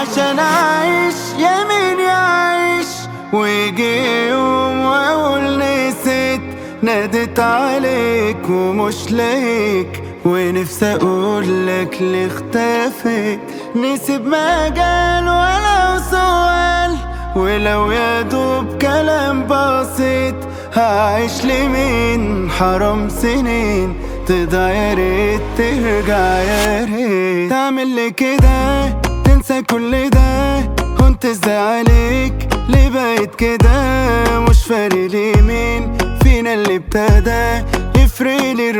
عشان أعيش يمين يعيش، ويجي يوم وأقول نسيت، نادت عليك ومش لاقيك، ونفسي أقولك ليه اختفيت. نسيب مجال ولو سؤال، ولو يدوب كلام بسيط، هعيش لمين؟ حرام سنين تضيع، ياريت ترجع، ياريت تعمل لي كده تنسى كل ده. كنت ازاي عليك؟ ليه بقيت كده؟ مش فارق لي مين فينا اللي ابتدى، يفرق لي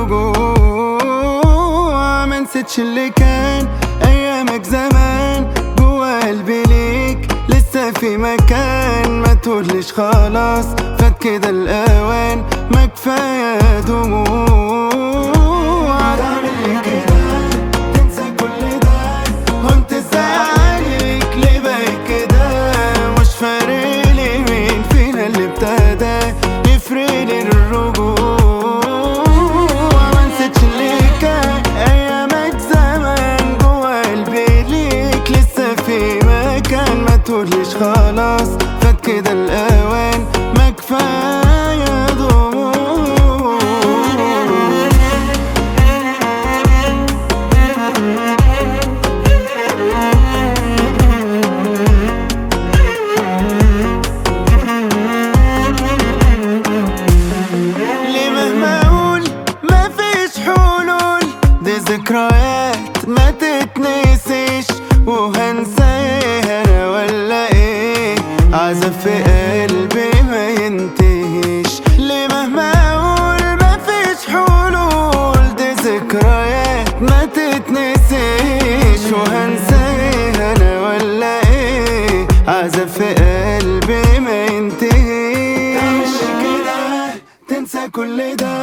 الرجوع. منسيتش اللي كان ايامك زمان، جوا قلبي ليك لسه في مكان. ما تقوليش خلاص فات كده الاوان، ما كفايه دموع. تعمل لي كده تنسى كل ده، كنت ازاي عليك؟ ليه بقيت كده؟ مش فارق لي مين فينا اللي ابتدى، يفرق لي الرجوع. منسيتش اللي كان ايامك زمان، جوا قلبي ليك لسه في مكان. ما تقوليش خلاص فات كده الاوان، ما كفايه دموع. ليه مهما اقول مفيش حلول، دي ذكريات ما تتنسيش، وهنساها انا ولا ايه؟ عذاب في قلبي ما ينتهيش. ليه مهما اقول مفيش حلول، دي ذكريات ما تتنسيش، وهنساها انا ولا ايه؟ عذاب في قلبي ما ينتهيش. تعمل كده تنسى كل ده،